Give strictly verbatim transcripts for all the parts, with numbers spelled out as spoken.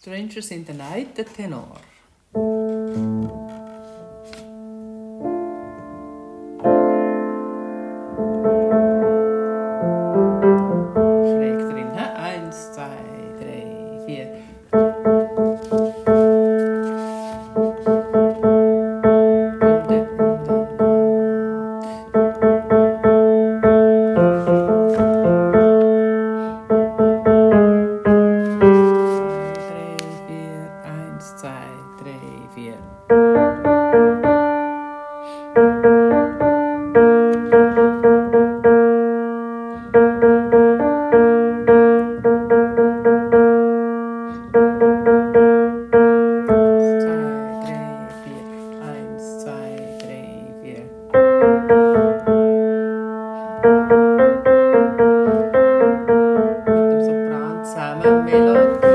Strangers in the Night, der Tenor. Schräg drin, hä? Eins, zwei, drei, vier. Zwei, drei, vier. Eins, zwei, drei, vier. Mit dem Sopran zusammen Melodie.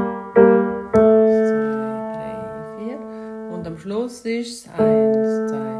Und am Schluss ist es eins, zwei,